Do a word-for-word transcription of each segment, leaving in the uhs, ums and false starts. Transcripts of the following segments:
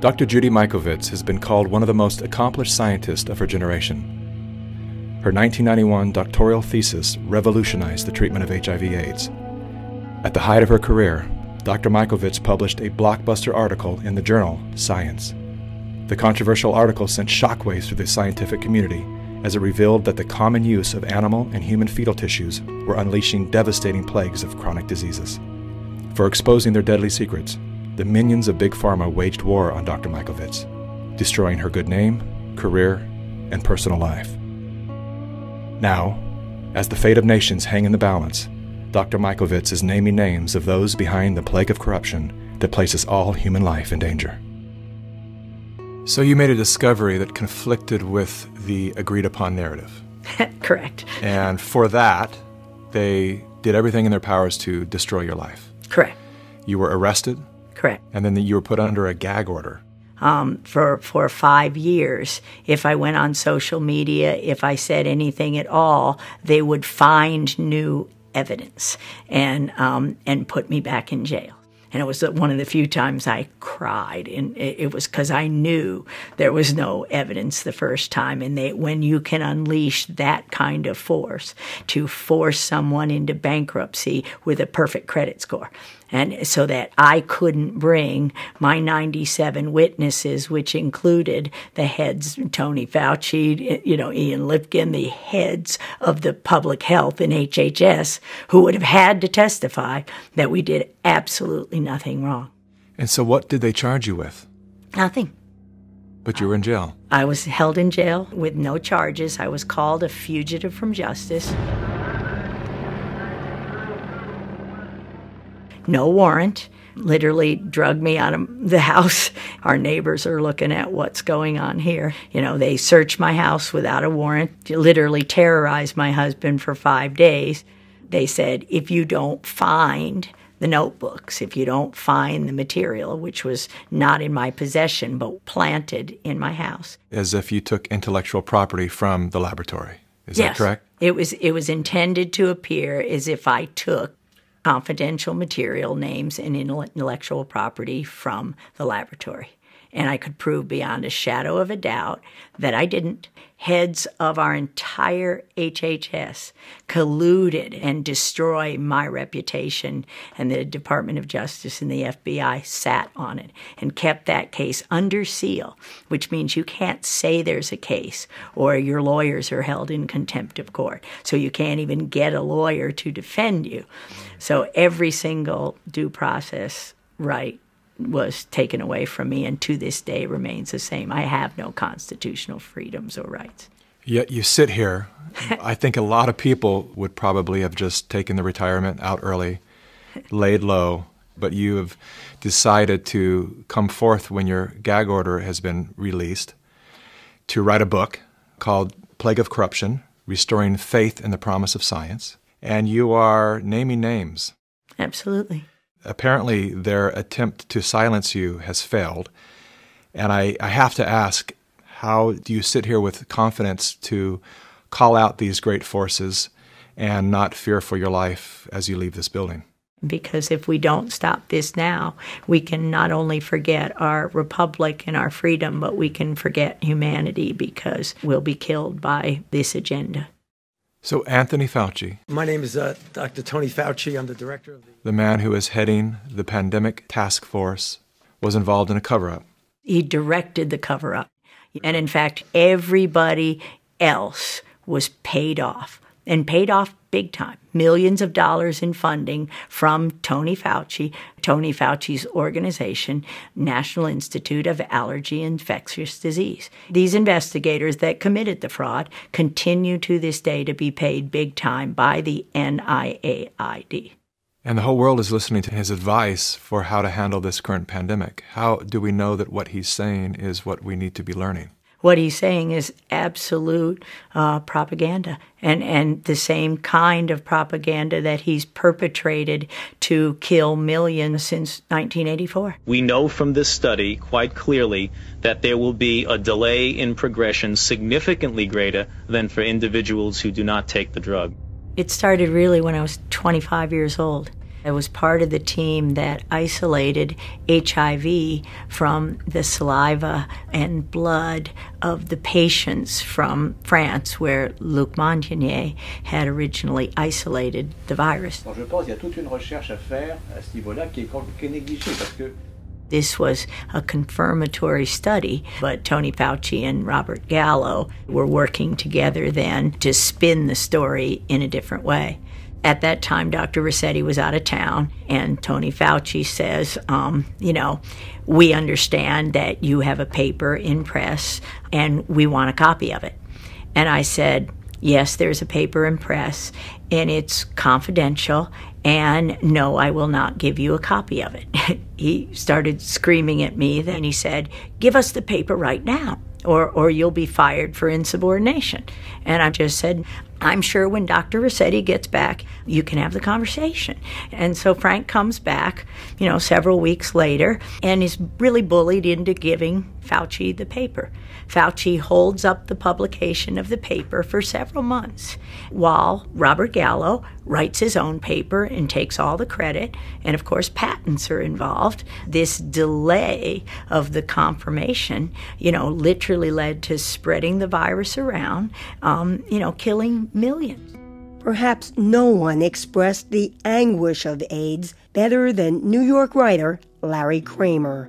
Doctor Judy Mikovits has been called one of the most accomplished scientists of her generation. Her nineteen ninety-one doctoral thesis revolutionized the treatment of H I V AIDS. At the height of her career, Doctor Mikovits published a blockbuster article in the journal Science. The controversial article sent shockwaves through the scientific community as it revealed that the common use of animal and human fetal tissues were unleashing devastating plagues of chronic diseases. For exposing their deadly secrets, the minions of Big Pharma waged war on Doctor Mikovits, destroying her good name, career, and personal life. Now, as the fate of nations hang in the balance, Doctor Mikovits is naming names of those behind the plague of corruption that places all human life in danger. So you made a discovery that conflicted with the agreed-upon narrative. Correct. And for that, they did everything in their powers to destroy your life. Correct. You were arrested. Correct. And then you were put under a gag order. Um, for, for five years, if I went on social media, if I said anything at all, they would find new evidence and um, and put me back in jail. And it was one of the few times I cried, and it, it was because I knew there was no evidence the first time. And they, when you can unleash that kind of force to force someone into bankruptcy with a perfect credit score, and so that I couldn't bring my ninety-seven witnesses, which included the heads, Tony Fauci, you know, Ian Lipkin, the heads of the public health in H H S, who would have had to testify that we did absolutely nothing wrong. And so what did they charge you with? Nothing. But you were in jail. I was held in jail with no charges. I was called a fugitive from justice. No warrant. Literally drug me out of the house. Our neighbors are looking at what's going on here. You know, they searched my house without a warrant, literally terrorized my husband for five days. They said, if you don't find the notebooks, if you don't find the material, which was not in my possession but planted in my house. As if you took intellectual property from the laboratory. Is yes, that correct? It was, it was intended to appear as if I took confidential material, names, and intellectual property from the laboratory. And I could prove beyond a shadow of a doubt that I didn't. Heads of our entire H H S colluded and destroyed my reputation, and the Department of Justice and the F B I sat on it and kept that case under seal, which means you can't say there's a case or your lawyers are held in contempt of court. So you can't even get a lawyer to defend you. So every single due process right was taken away from me, and to this day remains the same. I have no constitutional freedoms or rights. Yet you sit here. I think a lot of people would probably have just taken the retirement out early, laid low, but you have decided to come forth when your gag order has been released to write a book called Plague of Corruption, Restoring Faith in the Promise of Science, and you are naming names. Absolutely. Apparently, their attempt to silence you has failed. And I, I have to ask, how do you sit here with confidence to call out these great forces and not fear for your life as you leave this building? Because if we don't stop this now, we can not only forget our republic and our freedom, but we can forget humanity because we'll be killed by this agenda. So Anthony Fauci. My name is uh, Doctor Tony Fauci. I'm the director of the... The man who is heading the pandemic task force was involved in a cover-up. He directed the cover-up. And in fact, everybody else was paid off, and paid off big time. Millions of dollars in funding from Tony Fauci, Tony Fauci's organization, National Institute of Allergy and Infectious Disease. These investigators that committed the fraud continue to this day to be paid big time by the N I A I D. And the whole world is listening to his advice for how to handle this current pandemic. How do we know that what he's saying is what we need to be learning? What he's saying is absolute uh, propaganda, and, and the same kind of propaganda that he's perpetrated to kill millions since nineteen eighty-four. We know from this study quite clearly that there will be a delay in progression significantly greater than for individuals who do not take the drug. It started really when I was twenty-five years old. I was part of the team that isolated H I V from the saliva and blood of the patients from France, where Luc Montagnier had originally isolated the virus. Alors, je pense qu'il y a toute une recherche à faire à ce niveau-là qui est, qui est négligée parce que This was a confirmatory study, but Tony Fauci and Robert Gallo were working together then to spin the story in a different way. At that time, Doctor Rossetti was out of town, and Tony Fauci says, um, you know, we understand that you have a paper in press, and we want a copy of it. And I said, yes, there's a paper in press, and it's confidential, and no, I will not give you a copy of it. He started screaming at me, then he said, give us the paper right now, or, or you'll be fired for insubordination. And I just said, I'm sure when Doctor Rossetti gets back, you can have the conversation. And so Frank comes back, you know, several weeks later, and is really bullied into giving Fauci the paper. Fauci holds up the publication of the paper for several months, while Robert Gallo writes his own paper and takes all the credit, and of course patents are involved. This delay of the confirmation, you know, literally led to spreading the virus around, um, you know, killing millions. Perhaps no one expressed the anguish of AIDS better than New York writer Larry Kramer.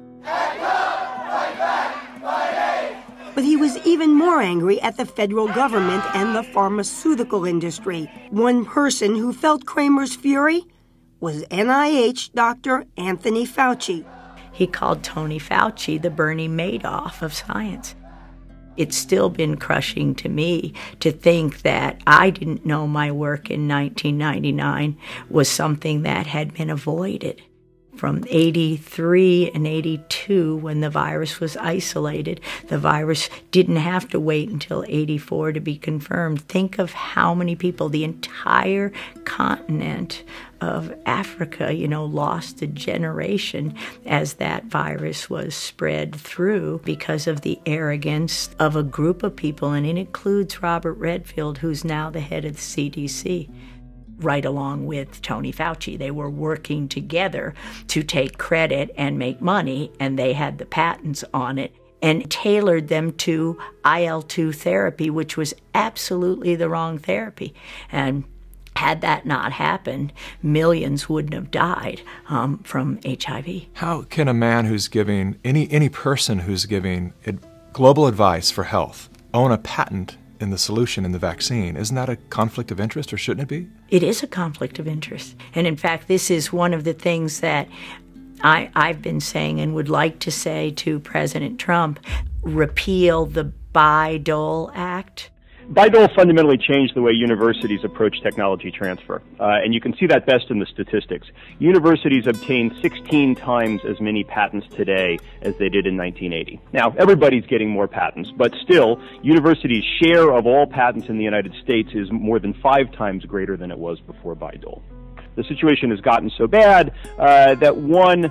But he was even more angry at the federal government and the pharmaceutical industry. One person who felt Kramer's fury was N I H Doctor Anthony Fauci. He called Tony Fauci the Bernie Madoff of science. It's still been crushing to me to think that I didn't know my work in nineteen ninety-nine was something that had been avoided. From eighty-three and eighty-two, when the virus was isolated, the virus didn't have to wait until eighty-four to be confirmed. Think of how many people, the entire continent of Africa, you know, lost a generation as that virus was spread through because of the arrogance of a group of people, and it includes Robert Redfield, who's now the head of the C D C. Right along with Tony Fauci. They were working together to take credit and make money, and they had the patents on it and tailored them to I L two therapy, which was absolutely the wrong therapy. And had that not happened, millions wouldn't have died um, from H I V. How can a man who's giving, any, any person who's giving ad- global advice for health own a patent in the solution in the vaccine? Isn't that a conflict of interest, or shouldn't it be? It is a conflict of interest. And in fact, this is one of the things that I, I've been saying and would like to say to President Trump: repeal the Bayh-Dole Act. Bayh-Dole fundamentally changed the way universities approach technology transfer, uh, and you can see that best in the statistics. Universities obtain sixteen times as many patents today as they did in nineteen eighty. Now, everybody's getting more patents, but still, universities' share of all patents in the United States is more than five times greater than it was before Bayh-Dole. The situation has gotten so bad uh, that one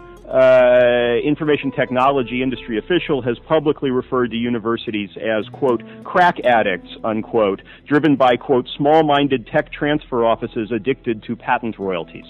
uh, information technology industry official has publicly referred to universities as, quote, crack addicts, unquote, driven by, quote, small-minded tech transfer offices addicted to patent royalties.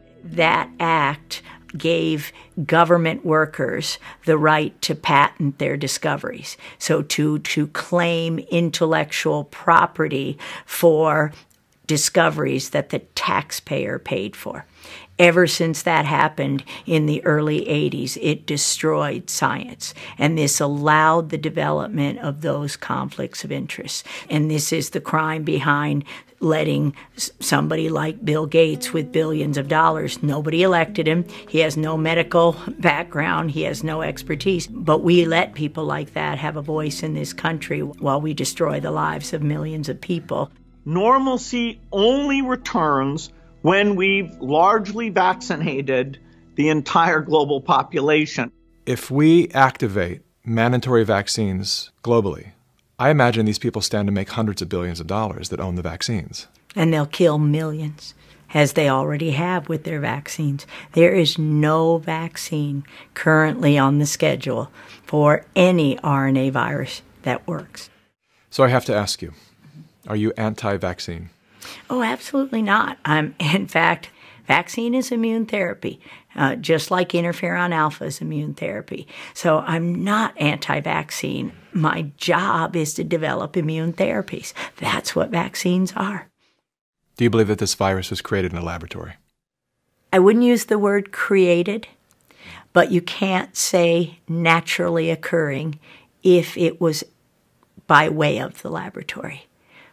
That act gave government workers the right to patent their discoveries, so to, to claim intellectual property for discoveries that the taxpayer paid for. Ever since that happened in the early eighties, it destroyed science. And this allowed the development of those conflicts of interest. And this is the crime behind letting somebody like Bill Gates with billions of dollars, nobody elected him, he has no medical background, he has no expertise, but we let people like that have a voice in this country while we destroy the lives of millions of people. Normalcy only returns when we've largely vaccinated the entire global population. If we activate mandatory vaccines globally, I imagine these people stand to make hundreds of billions of dollars that own the vaccines. And they'll kill millions, as they already have with their vaccines. There is no vaccine currently on the schedule for any R N A virus that works. So I have to ask you, are you anti-vaccine? Oh, absolutely not. I'm, in fact, Vaccine is immune therapy, uh, just like interferon alpha is immune therapy. So I'm not anti-vaccine. My job is to develop immune therapies. That's what vaccines are. Do you believe that this virus was created in a laboratory? I wouldn't use the word created, but you can't say naturally occurring if it was by way of the laboratory.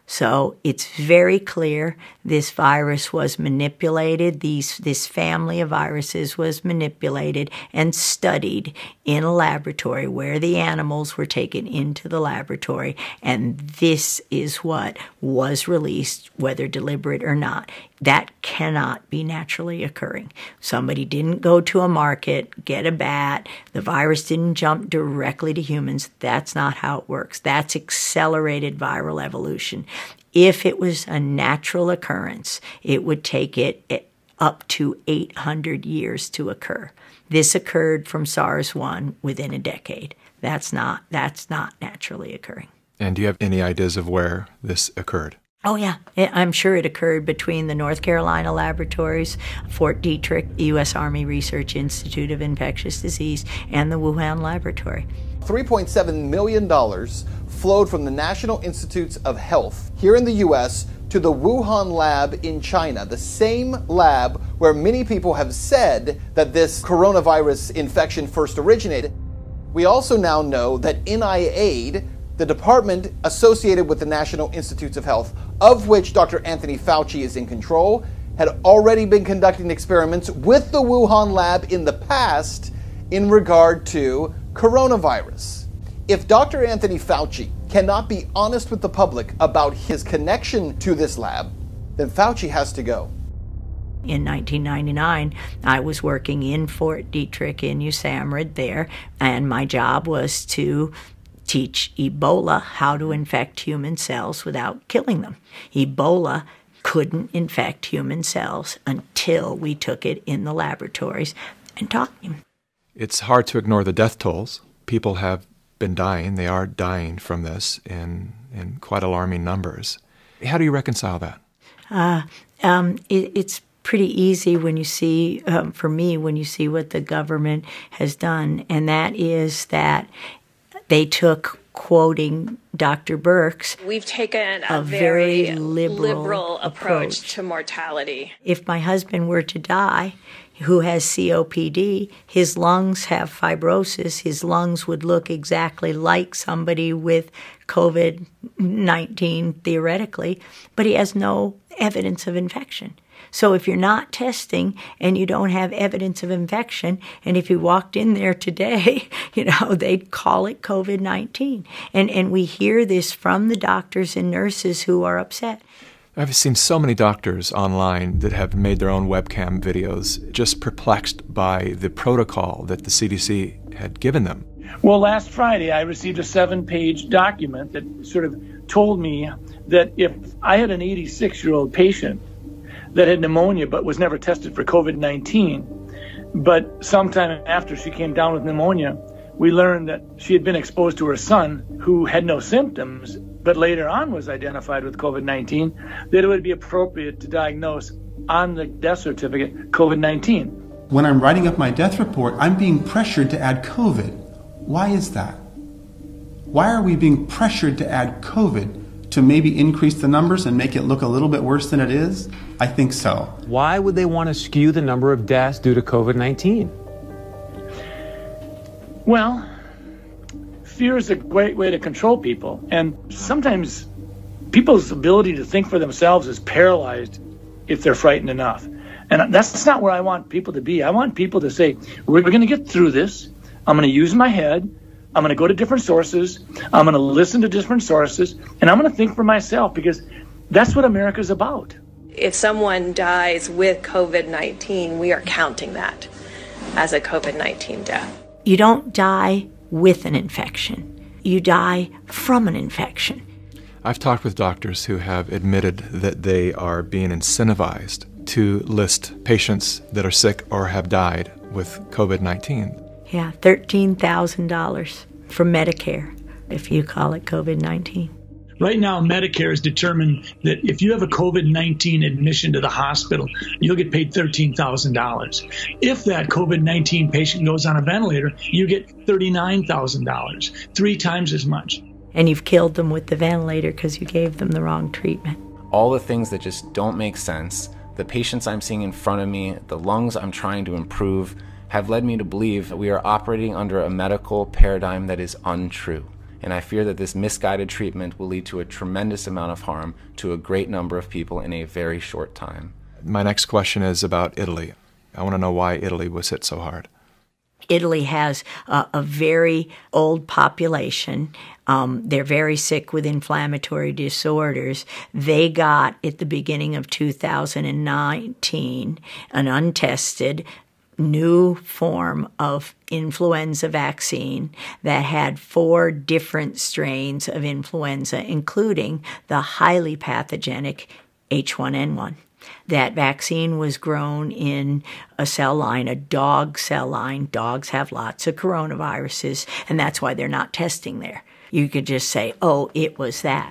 So it's very clear this virus was manipulated, these, this family of viruses was manipulated and studied in a laboratory where the animals were taken into the laboratory, and this is what was released, whether deliberate or not. That cannot be naturally occurring. Somebody didn't go to a market, get a bat, the virus didn't jump directly to humans. That's not how it works. That's accelerated viral evolution. If it was a natural occurrence, it would take it up to eight hundred years to occur. This occurred from SARS one within a decade. That's not, that's not naturally occurring. And do you have any ideas of where this occurred? Oh, yeah. I'm sure it occurred between the North Carolina laboratories, Fort Detrick, the U S Army Research Institute of Infectious Disease, and the Wuhan laboratory. three point seven million dollars flowed from the National Institutes of Health here in the U S to the Wuhan lab in China, the same lab where many people have said that this coronavirus infection first originated. We also now know that N I A I D, the department associated with the National Institutes of Health, of which Doctor Anthony Fauci is in control, had already been conducting experiments with the Wuhan lab in the past in regard to coronavirus. If Doctor Anthony Fauci cannot be honest with the public about his connection to this lab, then Fauci has to go. In nineteen ninety-nine, I was working in Fort Detrick in U S A M R I D there, and my job was to teach Ebola how to infect human cells without killing them. Ebola couldn't infect human cells until we took it in the laboratories and taught him. It's hard to ignore the death tolls. People have been dying. They are dying from this in, in quite alarming numbers. How do you reconcile that? Uh, um, it, it's pretty easy when you see, um, for me, when you see what the government has done, and that is that they took, quoting Doctor Birx, we've taken a, a very, very liberal, liberal approach, approach to mortality. If my husband were to die, who has C O P D, his lungs have fibrosis, his lungs would look exactly like somebody with COVID nineteen, theoretically, but he has no evidence of infection. So if you're not testing and you don't have evidence of infection, and if you walked in there today, you know, they'd call it COVID nineteen. And, and we hear this from the doctors and nurses who are upset. I've seen so many doctors online that have made their own webcam videos, just perplexed by the protocol that the C D C had given them. Well, last Friday, I received a seven-page document that sort of told me that if I had an eighty-six-year-old patient that had pneumonia but was never tested for COVID nineteen, but sometime after she came down with pneumonia, we learned that she had been exposed to her son, who had no symptoms, but later on was identified with COVID nineteen, that it would be appropriate to diagnose on the death certificate COVID nineteen. When I'm writing up my death report, I'm being pressured to add COVID. Why is that? Why are we being pressured to add COVID to maybe increase the numbers and make it look a little bit worse than it is? I think so. Why would they want to skew the number of deaths due to COVID nineteen? Well, fear is a great way to control people, and sometimes people's ability to think for themselves is paralyzed if they're frightened enough. And that's not where I want people to be. I want people to say, we're going to get through this. I'm going to use my head. I'm going to go to different sources. I'm going to listen to different sources, and I'm going to think for myself, because that's what America's about. If someone dies with COVID nineteen, we are counting that as a COVID nineteen death. You don't die with an infection. You die from an infection. I've talked with doctors who have admitted that they are being incentivized to list patients that are sick or have died with COVID nineteen. Yeah, thirteen thousand dollars from Medicare, if you call it COVID nineteen. Right now, Medicare has determined that if you have a COVID nineteen admission to the hospital, you'll get paid thirteen thousand dollars. If that COVID nineteen patient goes on a ventilator, you get thirty-nine thousand dollars, three times as much. And you've killed them with the ventilator because you gave them the wrong treatment. All the things that just don't make sense, the patients I'm seeing in front of me, the lungs I'm trying to improve, have led me to believe that we are operating under a medical paradigm that is untrue. And I fear that this misguided treatment will lead to a tremendous amount of harm to a great number of people in a very short time. My next question is about Italy. I want to know why Italy was hit so hard. Italy has a, a very old population. Um, they're very sick with inflammatory disorders. They got, at the beginning of two thousand nineteen, an untested new form of influenza vaccine that had four different strains of influenza, including the highly pathogenic H one N one. That vaccine was grown in a cell line, a dog cell line. Dogs have lots of coronaviruses, and that's why they're not testing there. You could just say, oh, it was that.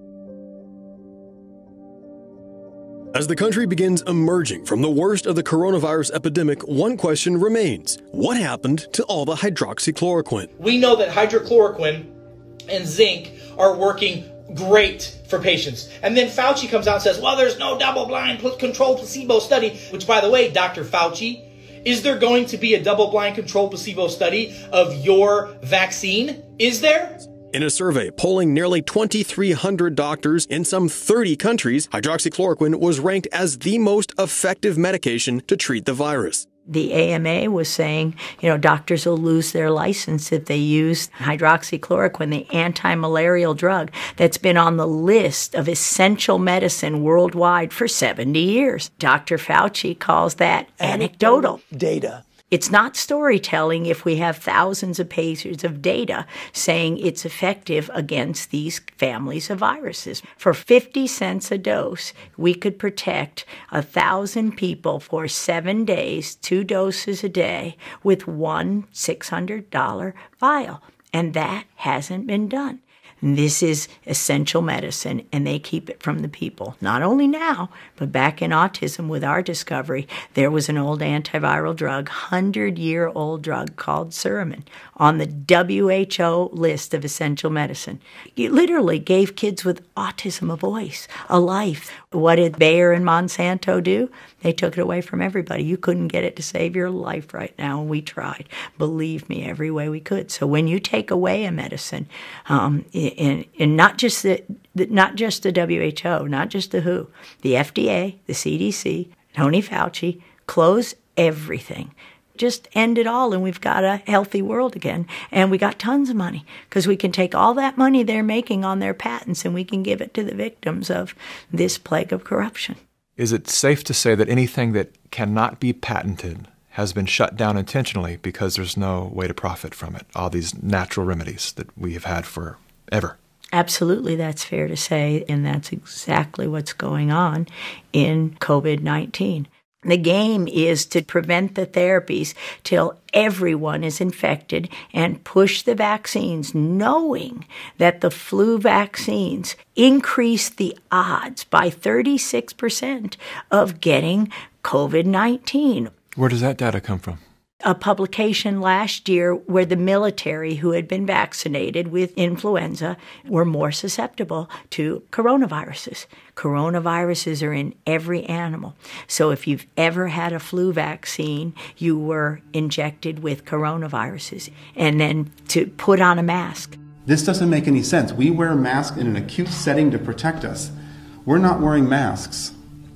As the country begins emerging from the worst of the coronavirus epidemic, one question remains. What happened to all the hydroxychloroquine? We know that hydrochloroquine and zinc are working great for patients. And then Fauci comes out and says, well, there's no double-blind controlled placebo study, which, by the way, Doctor Fauci, is there going to be a double-blind controlled placebo study of your vaccine? Is there? In a survey polling nearly twenty-three hundred doctors in some thirty countries, hydroxychloroquine was ranked as the most effective medication to treat the virus. The A M A was saying, you know, doctors will lose their license if they use hydroxychloroquine, the anti-malarial drug that's been on the list of essential medicine worldwide for seventy years. Doctor Fauci calls that anecdotal data. It's not storytelling if we have thousands of pages of data saying it's effective against these families of viruses. For fifty cents a dose, we could protect one thousand people for seven days, two doses a day, with one six hundred dollars vial. And that hasn't been done. This is essential medicine, and they keep it from the people. Not only now, but back in autism with our discovery, there was an old antiviral drug, hundred-year-old drug called Suramin, on the W H O list of essential medicine. It literally gave kids with autism a voice, a life. What did Bayer and Monsanto do? They took it away from everybody. You couldn't get it to save your life right now, and we tried. Believe me, every way we could. So when you take away a medicine, um, and, and not just the, the not just the W H O, not just the W H O, the F D A, the C D C, Tony Fauci, close everything. Just end it all, and we've got a healthy world again. And we got tons of money because we can take all that money they're making on their patents and we can give it to the victims of this plague of corruption. Is it safe to say that anything that cannot be patented has been shut down intentionally because there's no way to profit from it, all these natural remedies that we have had forever? Absolutely, that's fair to say, and that's exactly what's going on in COVID nineteen. The game is to prevent the therapies till everyone is infected and push the vaccines, knowing that the flu vaccines increase the odds by thirty-six percent of getting COVID nineteen. Where does that data come from? A publication last year where the military who had been vaccinated with influenza were more susceptible to coronaviruses. Coronaviruses are in every animal. So if you've ever had a flu vaccine, you were injected with coronaviruses. And then to put on a mask. This doesn't make any sense. We wear masks in an acute setting to protect us. We're not wearing masks.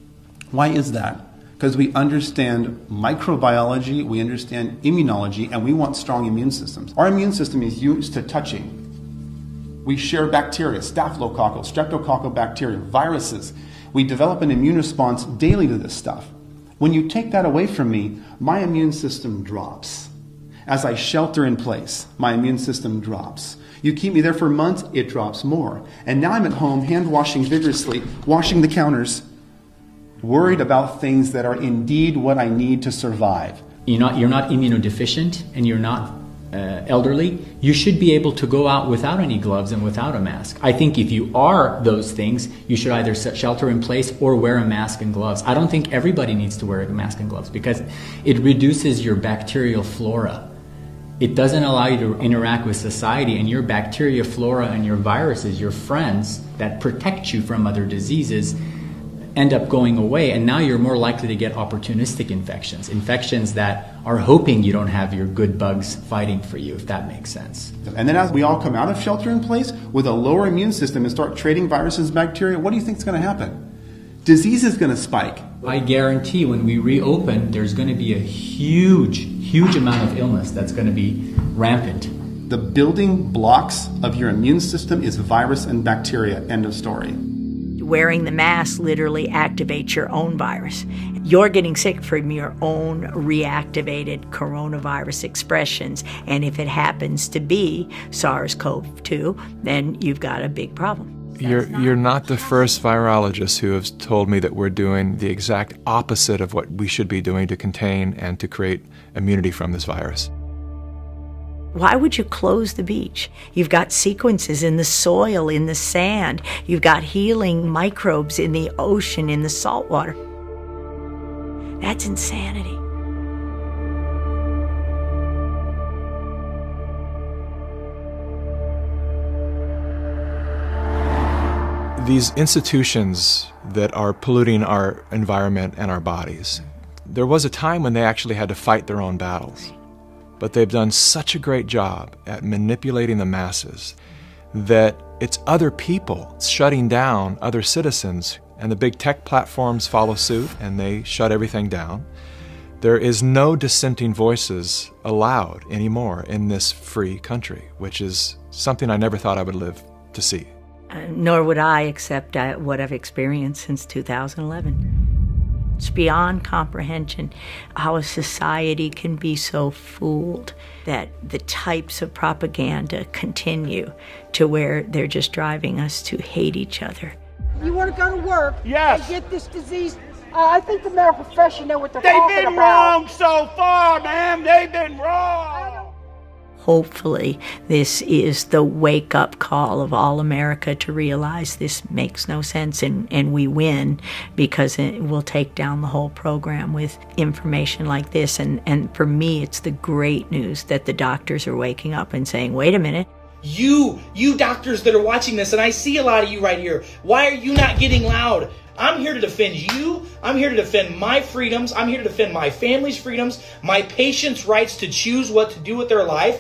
Why is that? Because we understand microbiology, we understand immunology, and we want strong immune systems. Our immune system is used to touching. We share bacteria, staphylococcal, streptococcal bacteria, viruses. We develop an immune response daily to this stuff. When you take that away from me, my immune system drops. As I shelter in place, my immune system drops. You keep me there for months, it drops more. And now I'm at home, hand washing vigorously, washing the counters, worried about things that are indeed what I need to survive. You're not, you're not immunodeficient, and you're not uh, elderly, you should be able to go out without any gloves and without a mask. I think if you are those things, you should either shelter in place or wear a mask and gloves. I don't think everybody needs to wear a mask and gloves because it reduces your bacterial flora. It doesn't allow you to interact with society, and your bacteria flora and your viruses, your friends that protect you from other diseases, end up going away, and now you're more likely to get opportunistic infections, infections that are hoping you don't have your good bugs fighting for you, if that makes sense. And then as we all come out of shelter in place with a lower immune system and start trading viruses and bacteria, what do you think is going to happen? Disease is going to spike. I guarantee when we reopen, there's going to be a huge, huge amount of illness that's going to be rampant. The building blocks of your immune system is virus and bacteria, end of story. Wearing the mask literally activates your own virus. You're getting sick from your own reactivated coronavirus expressions, and if it happens to be SARS CoV two, then you've got a big problem. You're, you're not the first virologist who has told me that we're doing the exact opposite of what we should be doing to contain and to create immunity from this virus. Why would you close the beach? You've got sequences in the soil, in the sand. You've got healing microbes in the ocean, in the salt water. That's insanity. These institutions that are polluting our environment and our bodies, there was a time when they actually had to fight their own battles. But they've done such a great job at manipulating the masses that it's other people shutting down other citizens, and the big tech platforms follow suit and they shut everything down. There is no dissenting voices allowed anymore in this free country, which is something I never thought I would live to see. Uh, nor would I accept uh, what I've experienced since two thousand eleven. It's beyond comprehension how a society can be so fooled that the types of propaganda continue to where they're just driving us to hate each other. You want to go to work yes. and get this disease? Uh, I think the medical profession know what they're They've talking been about. wrong so far, ma'am. They've been wrong. Hopefully, this is the wake-up call of all America to realize this makes no sense, and, and we win because it will take down the whole program with information like this. And, and for me, it's the great news that the doctors are waking up and saying, wait a minute. You, you doctors that are watching this, and I see a lot of you right here, why are you not getting loud? I'm here to defend you. I'm here to defend my freedoms. I'm here to defend my family's freedoms, my patients' rights to choose what to do with their life.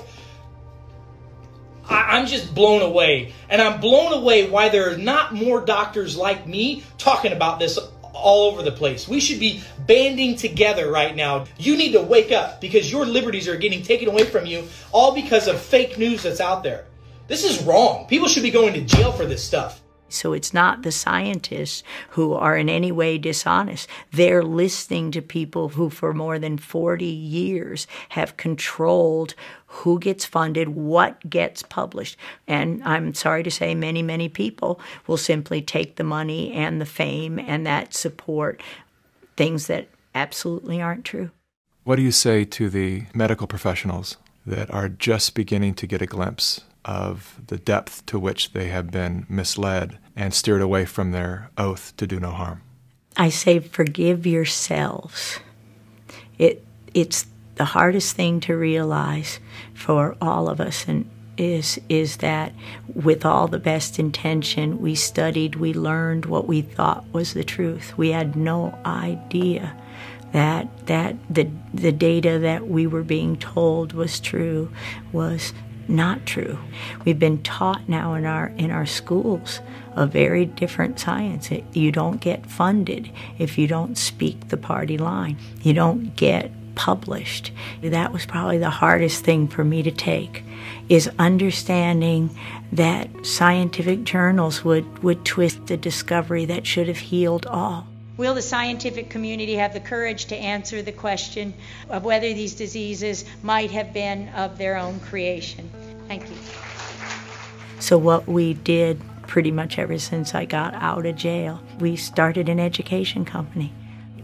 I, I'm just blown away. And I'm blown away why there are not more doctors like me talking about this all over the place. We should be banding together right now. You need to wake up because your liberties are getting taken away from you all because of fake news that's out there. This is wrong. People should be going to jail for this stuff. So it's not the scientists who are in any way dishonest. They're listening to people who for more than forty years have controlled who gets funded, what gets published. And I'm sorry to say many, many people will simply take the money and the fame and that support things that absolutely aren't true. What do you say to the medical professionals that are just beginning to get a glimpse of the depth to which they have been misled and steered away from their oath to do no harm? I say forgive yourselves. It it's the hardest thing to realize for all of us, and is is that with all the best intention, we studied, we learned what we thought was the truth. We had no idea that that the the data that we were being told was true was not true. We've been taught now in our in our schools a very different science. It, you don't get funded if you don't speak the party line. You don't get published. That was probably the hardest thing for me to take, is understanding that scientific journals would, would twist a discovery that should have healed all. Will the scientific community have the courage to answer the question of whether these diseases might have been of their own creation? Thank you. So what we did pretty much ever since I got out of jail, we started an education company.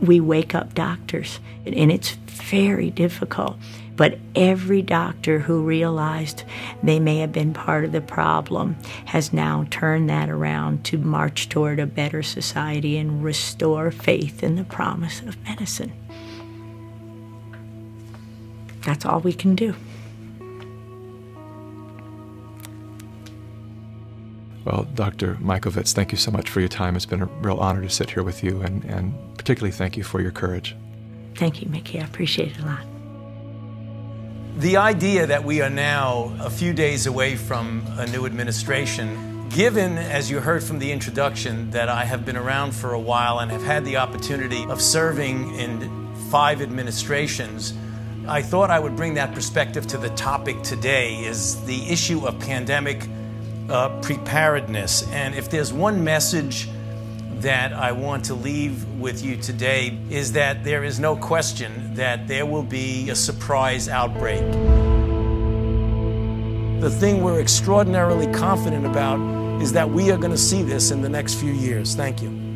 we wake up doctors, and it's very difficult. But every doctor who realized they may have been part of the problem has now turned that around to march toward a better society and restore faith in the promise of medicine. That's all we can do. Well, Doctor Mikovits, thank you so much for your time. It's been a real honor to sit here with you, and, and particularly thank you for your courage. Thank you, Mickey. I appreciate it a lot. The idea that we are now a few days away from a new administration, given, as you heard from the introduction, that I have been around for a while and have had the opportunity of serving in five administrations, I thought I would bring that perspective to the topic today, is the issue of pandemic uh, preparedness. And if there's one message that I want to leave with you today, is that there is no question that there will be a surprise outbreak. The thing we're extraordinarily confident about is that we are going to see this in the next few years. Thank you.